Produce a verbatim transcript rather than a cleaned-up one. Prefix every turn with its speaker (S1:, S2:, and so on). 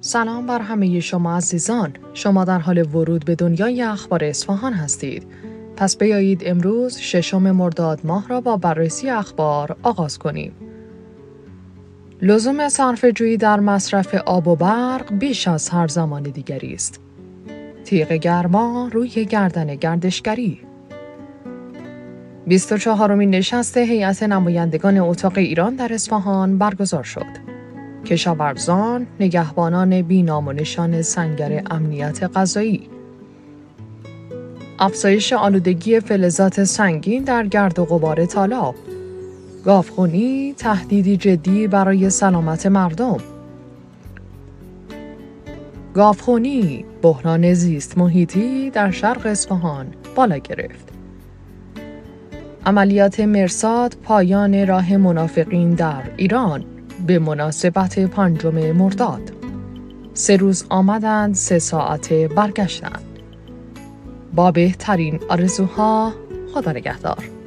S1: سلام بر همه شما عزیزان. شما در حال ورود به دنیای اخبار اصفهان هستید. پس بیایید امروز ششم مرداد ماه را با بررسی اخبار آغاز کنیم. لزوم صرفه‌جویی در مصرف آب و برق بیش از هر زمان دیگری است. تیغ گرما روی گردن گردشگری. بیست و چهارمین نشست هیئت نمایندگان اتاق ایران در اصفهان برگزار شد. کشاورزان، نگهبانان بی‌نام و نشان سنگر امنیت غذایی. افزایش آلودگی فلزات سنگین در گرد و غبار تالاب. گاوخونی تهدیدی جدی برای سلامت مردم. گاوخونی بحران زیست محیطی در شرق اصفهان بالا گرفت. عملیات مرصاد پایان راه منافقین در ایران به مناسبت پنجم مرداد. سه روز آمدند، سه ساعته برگشتند. با بهترین آرزوها، خدا نگهدار.